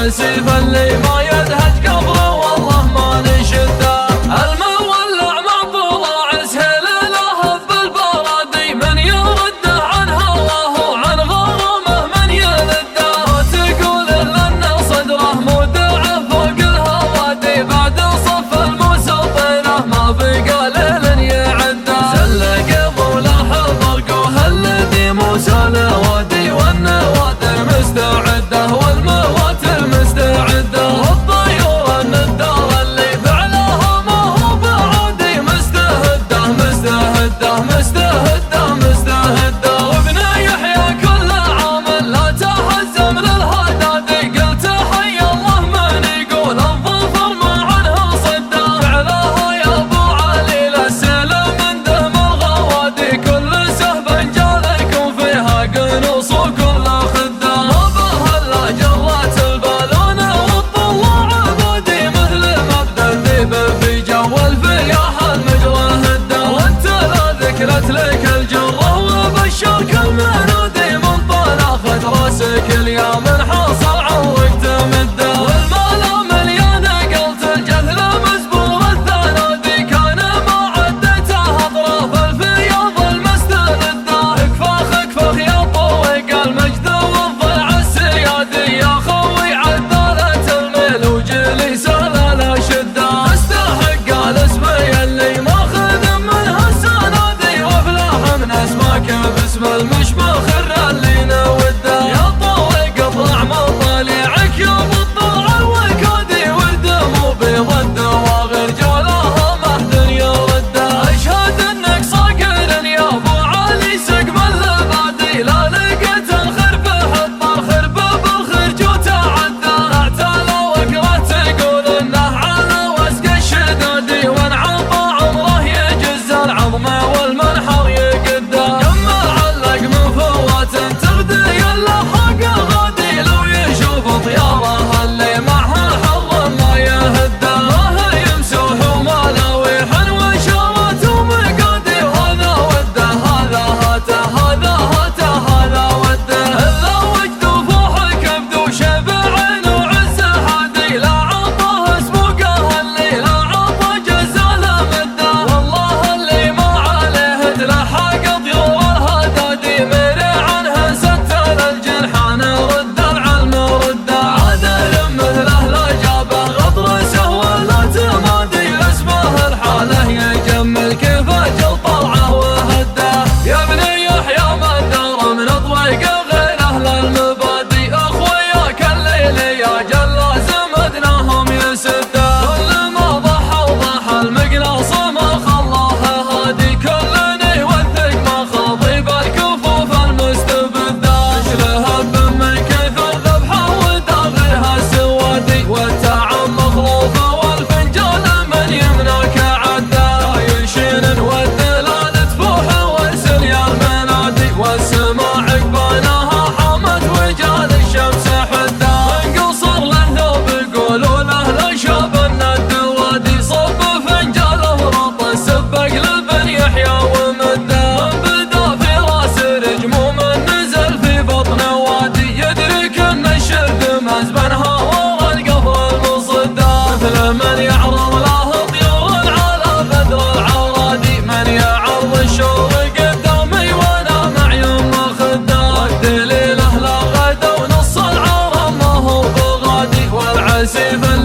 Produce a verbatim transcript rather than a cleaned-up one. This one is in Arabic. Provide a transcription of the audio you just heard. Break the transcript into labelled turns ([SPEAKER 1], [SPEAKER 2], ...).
[SPEAKER 1] والعسيف اللي ما يدهج قبره والله ما نشده. المولع مطلع سهل له بالبرادي من يرده عن هواه وعن غرامه من يلده. تقول لأن صدره مودع فوق الهوادي بعد صف المسطرة ما بقى ليل يعده. زلق ضوله برقه الذي موسى الوادي والنوادر مستعده والمواتر مستعده. والطيور الندار اللي فعلها ما هو بعادي مستهده مستهده مستهده مستهده. وابن يحيى كل عام لا تهزم للهدادي قلت حي الله من يقول الظفر ما عنها صده. فعلها يا ابو علي للسيل من دم الغوادي كل سهب جالكم فيها قنوص وكل خده. ما بها الا جرات البالونه والطلاع عبادي مثل مبدا الذيب في جو الفياح المجرى هده. وانت لا ذكرت لك الجره وبشرك المنادي من طال اخذ راسك اليوم حاصل عوقت مده. والمال مليانه قلت الجهل مزبور الثنادي كان ما عدتها اطراف الفياض المستنده. اكفاخ اكفاخ يا طويق المجد والضلع السيادي يا خوي عدالة الميل وجلي سلالة شده. استحق الاسمي اللي ماخذ منها السنادي وافلاح من اسماك باسم المشمخر اللي نوده. يا طويق اطلع مطالعك يا ابو الطلع الوكادي والدم بيض الدواغر جالها محد يرده. اشهد انك صقر يا ابو علي سقم اللبادي لا لقيت الخرب حط الخرب بالخرج وتعدى. اعتلى وقرأت تقول انه على وسق الشدادي وانعطى عمره يجز العظم والمنحر يقده. كم علق من فوات تغدي الا حق غادي لو يشوف طياره اللي معها حظ ما يهده. ما هي يمسوح وملاويح وشارات ومقادي وهذا وده هذا هاته هذا هاته هذا وده. الا وجد وفوح كبد وشبع وعز هادي لا عطاه اسبوقه اللي لا عطى جزال مده. والله اللي ما عليه تلحق طيور الهدادي ميري عنها ستل الجنحان رد العلم رده. عادل مثله لا جابه غطرسه ولا تمادي اسمه الحاله يجمل كيف اجل طلعه وهده. يا ابني يحيى من دار من طريق غير اهل المبادي اخوياك الليل يا جل زمدناهم يسده. كل ما ضحى وضحى المقناص ما خلاه هادي كلنا يوثق ما خاضي بالكفوف المستبده. اشلهب من كثر ذبحه وداغرها السوادي والتعم مخلوفه والفنجان من يمناك عده. يشين والدلال تفوح وارسل يا المنادي والسماء عقبانها حامت وجال الشمس حده. من قصر له ثوب يقولوا له لا شاب الند وادي صب فنجال ورط سبق لبن يحيى ومده. من بدا في راس رجموم نزل في بطن وادي يدرك ان الشرد مزبنها ورا القفر المصده. مثل من يعرض له طيور على بدر العرادي من يعرض الشوق قدامي وانا معيون مخده. والدليل لا غدا ونص العرب ما هو بغادي والعسيف